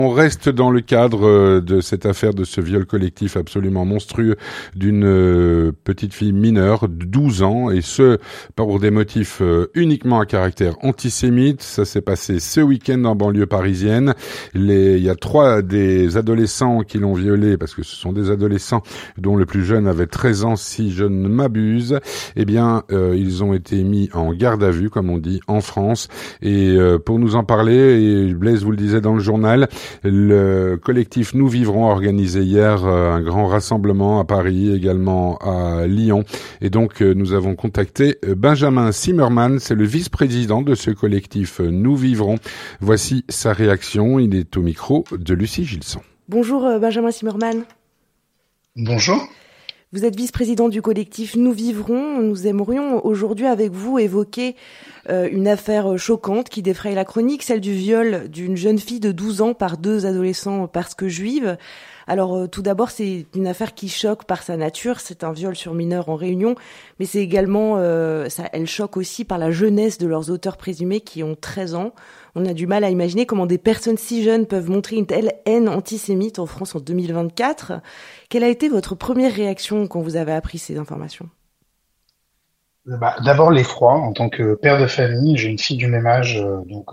On reste dans le cadre de cette affaire de ce viol collectif absolument monstrueux d'une petite fille mineure de 12 ans, et ce, pour des motifs uniquement à caractère antisémite. Ça s'est passé ce week-end en banlieue parisienne. Il y a 3 des adolescents qui l'ont violée, parce que ce sont des adolescents dont le plus jeune avait 13 ans, si je ne m'abuse. Eh bien, ils ont été mis en garde à vue, comme on dit, en France. Et pour nous en parler, et Blaise vous le disait dans le journal, le collectif Nous Vivrons a organisé hier un grand rassemblement à Paris, également à Lyon. Et donc, nous avons contacté Benjamin Zimmermann, c'est le vice-président de ce collectif Nous Vivrons. Voici sa réaction, il est au micro de Lucie Gilson. Bonjour Benjamin Zimmermann. Bonjour. Vous êtes vice-président du collectif Nous Vivrons. Nous aimerions aujourd'hui avec vous évoquer une affaire choquante qui défraye la chronique, celle du viol d'une jeune fille de 12 ans par 2 adolescents parce que juives. Alors tout d'abord, c'est une affaire qui choque par sa nature, c'est un viol sur mineur en Réunion, mais c'est également, elle choque aussi par la jeunesse de leurs auteurs présumés qui ont 13 ans. On a du mal à imaginer comment des personnes si jeunes peuvent montrer une telle haine antisémite en France en 2024. Quelle a été votre première réaction quand vous avez appris ces informations ? D'abord l'effroi. En tant que père de famille, j'ai une fille du même âge,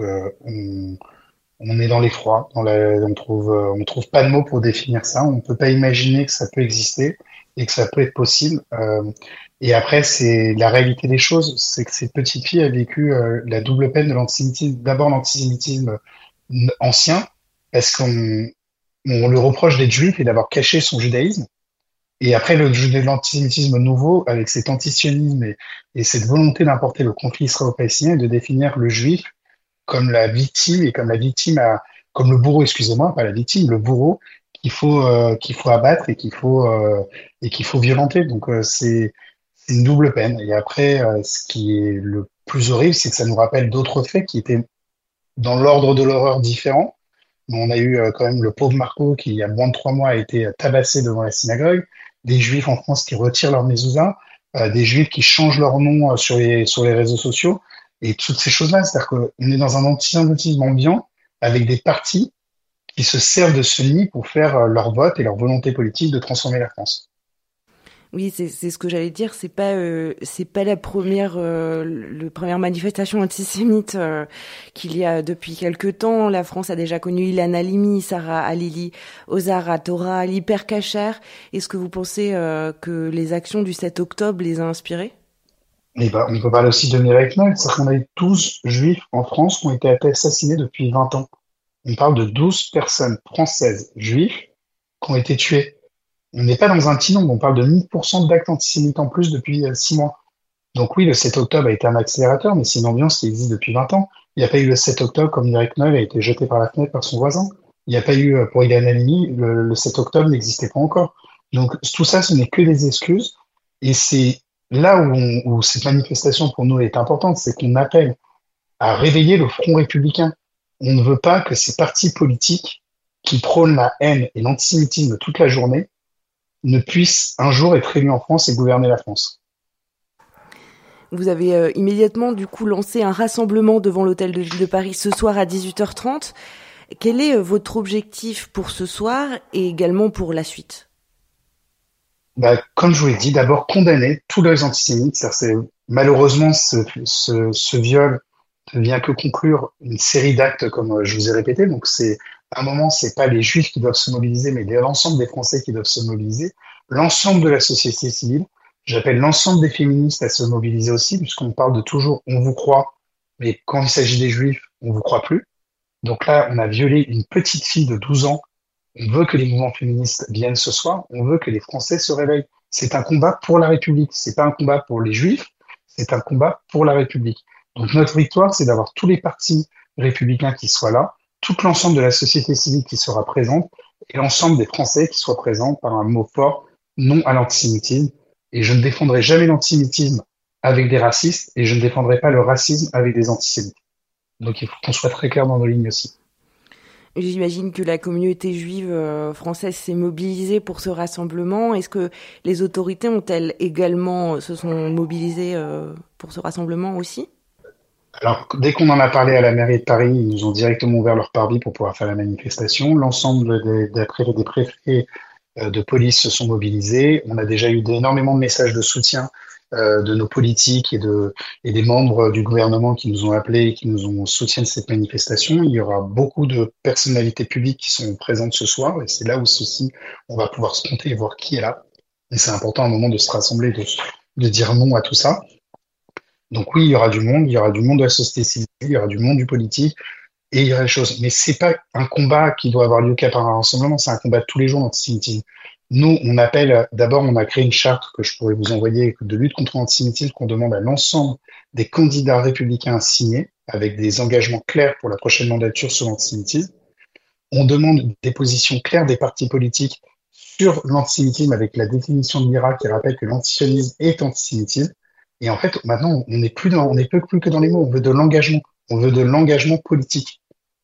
on est dans l'effroi. On trouve pas de mots pour définir ça. On peut pas imaginer que ça peut exister et que ça peut être possible. Et après, c'est la réalité des choses, c'est que cette petite fille a vécu la double peine de l'antisémitisme. D'abord l'antisémitisme ancien, parce qu'on lui reproche d'être juif et d'avoir caché son judaïsme. Et après, l'antisémitisme nouveau, avec cet antisionisme et cette volonté d'importer le conflit israélo-palestinien et de définir le juif comme la victime et comme le bourreau, excusez-moi, pas la victime, le bourreau qu'il faut abattre et qu'il faut violenter. Donc, c'est une double peine. Et après, ce qui est le plus horrible, c'est que ça nous rappelle d'autres faits qui étaient dans l'ordre de l'horreur différent. On a eu quand même le pauvre Marco qui, il y a moins de 3 mois, a été tabassé devant la synagogue, des juifs en France qui retirent leur mezouza, des juifs qui changent leur nom sur les réseaux sociaux, et toutes ces choses-là. C'est-à-dire qu'on est dans un antisémitisme ambiant avec des partis qui se servent de ce nid pour faire leur vote et leur volonté politique de transformer la France. Oui, c'est ce que j'allais dire. C'est pas la première manifestation antisémite qu'il y a depuis quelque temps. La France a déjà connu Ilan Halimi, Sarah Halili, Ozar Torah, l'Hyper Cacher. Est-ce que vous pensez que les actions du 7 octobre les a inspirés ? On peut parler aussi de Mireille Knoll. C'est-à-dire qu'on a eu 12 juifs en France qui ont été assassinés depuis 20 ans. On parle de 12 personnes françaises juives qui ont été tuées. On n'est pas dans un petit nombre, on parle de 1000% d'actes antisémites en plus depuis 6 mois. Donc oui, le 7 octobre a été un accélérateur, mais c'est une ambiance qui existe depuis 20 ans. Il n'y a pas eu le 7 octobre comme Mireille Knoll a été jeté par la fenêtre par son voisin. Il n'y a pas eu, pour Ilan Halimi, le 7 octobre n'existait pas encore. Donc tout ça, ce n'est que des excuses. Et c'est là où cette manifestation pour nous est importante, c'est qu'on appelle à réveiller le front républicain. On ne veut pas que ces partis politiques qui prônent la haine et l'antisémitisme toute la journée ne puisse un jour être élu en France et gouverner la France. Vous avez immédiatement du coup lancé un rassemblement devant l'hôtel de ville de Paris ce soir à 18h30. Quel est votre objectif pour ce soir et également pour la suite ? Comme je vous l'ai dit, d'abord condamner tous les antisémites. Malheureusement, ce viol ne vient que conclure une série d'actes comme je vous ai répété. Donc à un moment, c'est pas les Juifs qui doivent se mobiliser, mais l'ensemble des Français qui doivent se mobiliser, l'ensemble de la société civile. J'appelle l'ensemble des féministes à se mobiliser aussi, puisqu'on parle de toujours on vous croit, mais quand il s'agit des Juifs, on vous croit plus. Donc là, on a violé une petite fille de 12 ans. On veut que les mouvements féministes viennent ce soir. On veut que les Français se réveillent. C'est un combat pour la République. C'est pas un combat pour les Juifs. C'est un combat pour la République. Donc notre victoire, c'est d'avoir tous les partis républicains qui soient là, tout l'ensemble de la société civile qui sera présente et l'ensemble des Français qui soient présents par un mot fort, non à l'antisémitisme. Et je ne défendrai jamais l'antisémitisme avec des racistes et je ne défendrai pas le racisme avec des antisémites. Donc il faut qu'on soit très clair dans nos lignes aussi. J'imagine que la communauté juive française s'est mobilisée pour ce rassemblement. Est-ce que les autorités ont-elles également se sont mobilisées pour ce rassemblement aussi ? Alors, dès qu'on en a parlé à la mairie de Paris, ils nous ont directement ouvert leur parvis pour pouvoir faire la manifestation. L'ensemble des préfets de police se sont mobilisés. On a déjà eu énormément de messages de soutien de nos politiques et des membres du gouvernement qui nous ont appelés et qui nous ont soutien de cette manifestation. Il y aura beaucoup de personnalités publiques qui sont présentes ce soir et c'est là où ceci, on va pouvoir se compter et voir qui est là. Et c'est important à un moment de se rassembler, de dire non à tout ça. Donc oui, il y aura du monde de la société civile, il y aura du monde du politique, et il y aura des choses. Mais c'est pas un combat qui doit avoir lieu qu'à par un rassemblement, c'est un combat de tous les jours l'antisémitisme. Nous, on appelle, d'abord, on a créé une charte que je pourrais vous envoyer de lutte contre l'antisémitisme qu'on demande à l'ensemble des candidats républicains à signer, avec des engagements clairs pour la prochaine mandature sur l'antisémitisme. On demande des positions claires des partis politiques sur l'antisémitisme avec la définition de l'IRA qui rappelle que l'antisionisme est antisémitisme. Et en fait, maintenant, on n'est plus plus que dans les mots. On veut de l'engagement. On veut de l'engagement politique.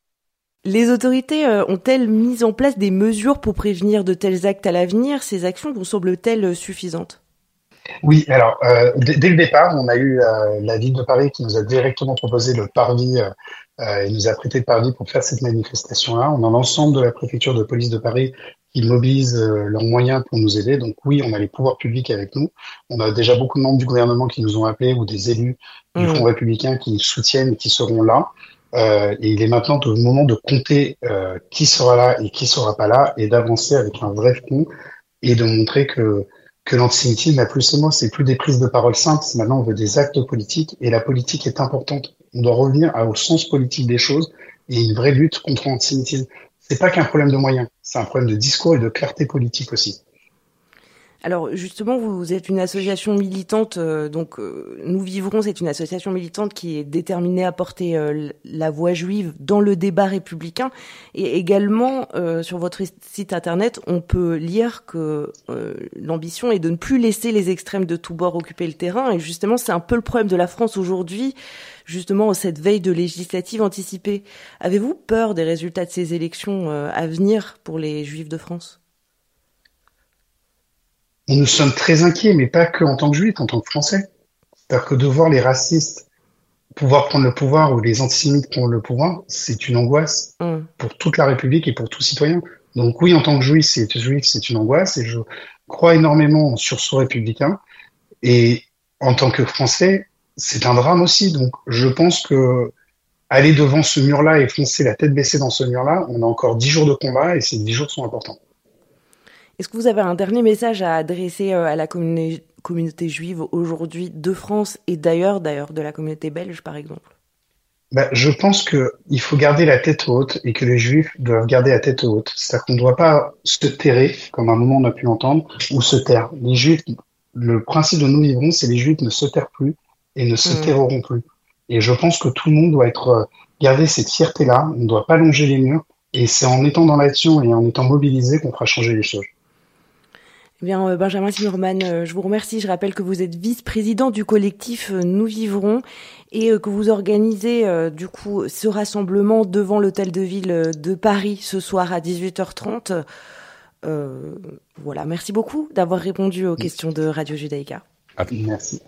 Les autorités ont-elles mis en place des mesures pour prévenir de tels actes à l'avenir? Ces actions vous semblent-elles suffisantes? Oui, alors, dès le départ, on a eu la ville de Paris qui nous a directement proposé le parvis, et nous a prêté le parvis pour faire cette manifestation-là. On a l'ensemble de la préfecture de police de Paris qui mobilise leurs moyens pour nous aider. Donc oui, on a les pouvoirs publics avec nous. On a déjà beaucoup de membres du gouvernement qui nous ont appelés ou des élus du Front républicain qui nous soutiennent et qui seront là. Et il est maintenant le moment de compter qui sera là et qui sera pas là et d'avancer avec un vrai front et de montrer que l'antisémitisme n'a plus ces mots, c'est plus des prises de parole simples, maintenant on veut des actes politiques et la politique est importante. On doit revenir au sens politique des choses et une vraie lutte contre l'antisémitisme. C'est pas qu'un problème de moyens, c'est un problème de discours et de clarté politique aussi. Alors justement, vous êtes une association militante, Nous Vivrons, c'est une association militante qui est déterminée à porter la voix juive dans le débat républicain. Et également, sur votre site internet, on peut lire que l'ambition est de ne plus laisser les extrêmes de tous bords occuper le terrain. Et justement, c'est un peu le problème de la France aujourd'hui, justement, cette veille de législatives anticipées. Avez-vous peur des résultats de ces élections à venir pour les Juifs de France ? Nous sommes très inquiets, mais pas que en tant que juifs, en tant que Français. C'est-à-dire que de voir les racistes pouvoir prendre le pouvoir ou les antisémites prendre le pouvoir, c'est une angoisse pour toute la République et pour tout citoyen. Donc oui, en tant que juif, c'est une angoisse et je crois énormément en sursaut républicain. Et en tant que Français, c'est un drame aussi. Donc je pense que aller devant ce mur-là et foncer la tête baissée dans ce mur-là, on a encore 10 jours de combat et ces 10 jours sont importants. Est-ce que vous avez un dernier message à adresser à la communauté juive aujourd'hui de France et d'ailleurs de la communauté belge, par exemple? Je pense qu'il faut garder la tête haute et que les juifs doivent garder la tête haute. C'est-à-dire qu'on ne doit pas se terrer, comme à un moment on a pu l'entendre, ou se taire. Les juifs, le principe de Nous Vivrons, c'est les juifs ne se tairent plus et ne se terroront plus. Et je pense que tout le monde doit garder cette fierté-là. On ne doit pas longer les murs. Et c'est en étant dans l'action et en étant mobilisé qu'on fera changer les choses. Eh bien, Benjamin Zimmermann, je vous remercie. Je rappelle que vous êtes vice-président du collectif Nous Vivrons et que vous organisez du coup ce rassemblement devant l'hôtel de ville de Paris ce soir à 18h30. Voilà, merci beaucoup d'avoir répondu aux questions de Radio Judaïka. Merci.